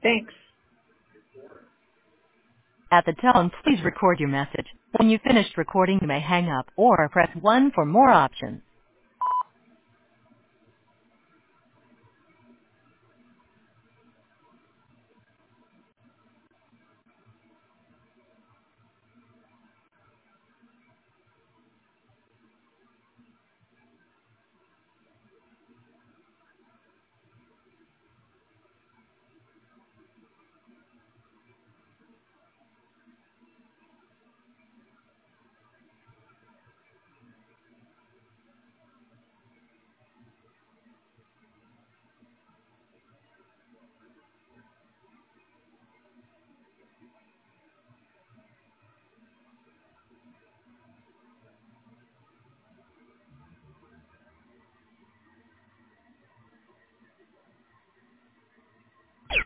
Thanks. At the tone, please record your message. When you've finished recording, you may hang up or press 1 for more options.